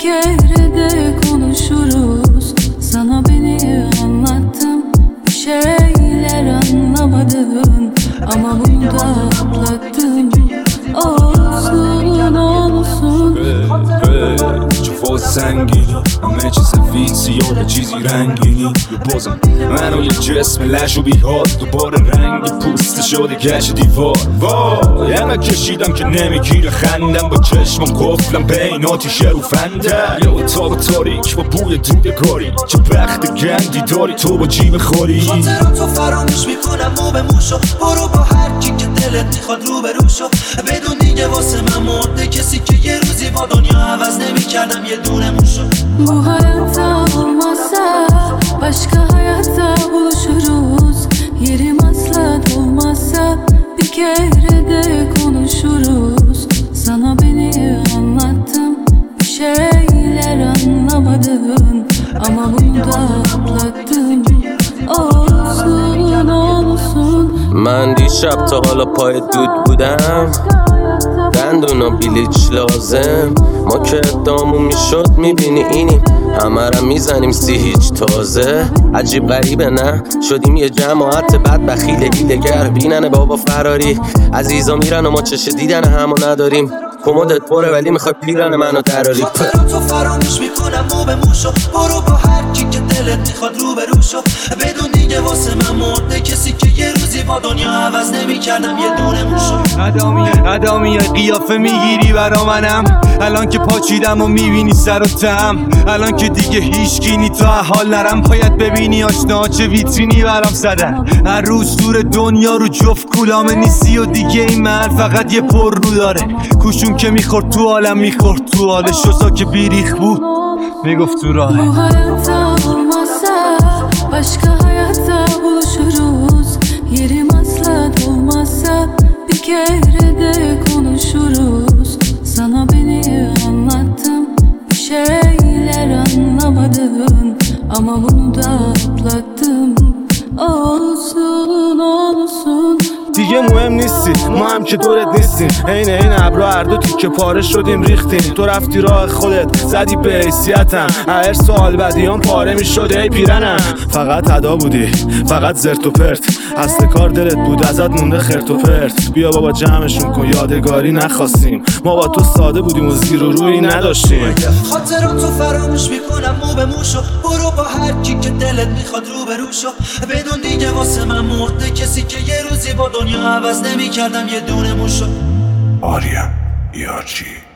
kere de konuşuruz. Sana beni anlattım, bir şeyler anlamadın ama bunu da atlattım. Olsun olsun. چه فاز سنگینی همه چی سفید سیاه چیزی رنگینی یه بازم منو یه جسم لش و بیحال دوباره رنگ پوست شده گشت دیوار وای همه کشیدم که نمیگیره خندم با چشمم قفلم بین آتیشه رو فندم یه اتاق تاریک با بوی دودگاری چه بخت گندی داری تو با جیب خوری خاطراتو فراموش میکنم مو به موشو برو با هر کی که دلت میخواد رو به روشو بدون دیگه واسه من مرده kesi ki یه روزی با دنیا عوض نمیکردم یه دونه موشو Bu hayatta olmazsa başka hayatta buluşuruz. Yerim asla dolmazsa bir kere de konuşuruz. Sana beni anlattım, bir şeyler anlamadın ama bunu da atlattım. Olsun olsun. من دیشب تا حالا پای دود بودم دندونا بلیچ لازم ما که ادامون میشد میبینی اینیم همه را میزنیم سی هیچ تازه عجیب غریبه نه شدیم یه جماعت بد بخیل هیلگر بینن بابا فراری عزیزا میرن و ما چش دیدن همو نداریم کمدت پره ولی میخوای پیرن منو دراری خاطراتو فراموش میکنم مو به موشو برو با هر کی که دلت میخواد رو به روشو بدون دیگه واسه من مرده کسی که یه روزی با دنیا عوض نمیکردم یه دونه موشو قدامی قیافه میگیری برا منم الان که پاچیدم و میبینی سر و تم الان که دیگه هیچکی نی تا حال نرم باید ببینی آشنا چه ویترینی برام زدن هر روز دور دنیا رو جفت کولامه نیستی و دیگه این محل فقط یه پر رو داره کوشون که میخورد تو عالم میخورد تو حالش شسا که بیریخ بود میگفت تو راه Bu hayatta olmazsa başka hayatta buluşuruz. Yerim asla dolmazsa bir kere de konuşuruz. Sana beni anlattım, bir şeyler anlamadın ama bunu da atlattım. Olsun olsun. دیگه مهم نیستی ما هم که دورت نیستیم این ابرا هر دو تیکه پاره شدیم ریختیم تو رفتی راه خودت زدی به حیثیتم هر سوال بدیان پاره میشد ای پیرنم فقط ادا بودی فقط زرت و پرت اصل کار دلت بود ازت مونده خرت و پرت بیا بابا جمعشون کن یادگاری نخواستیم ما با تو ساده بودیم و زیر و رویی نداشتیم خاطراتو فراموش میکنم مو به موشو برو با هر کی که دلت میخواد رو به روشو بدون دیگه واسه من مرده کسی که یه روزی با دنیا عوض نمیکردم یه دونه موشو آریا یارچی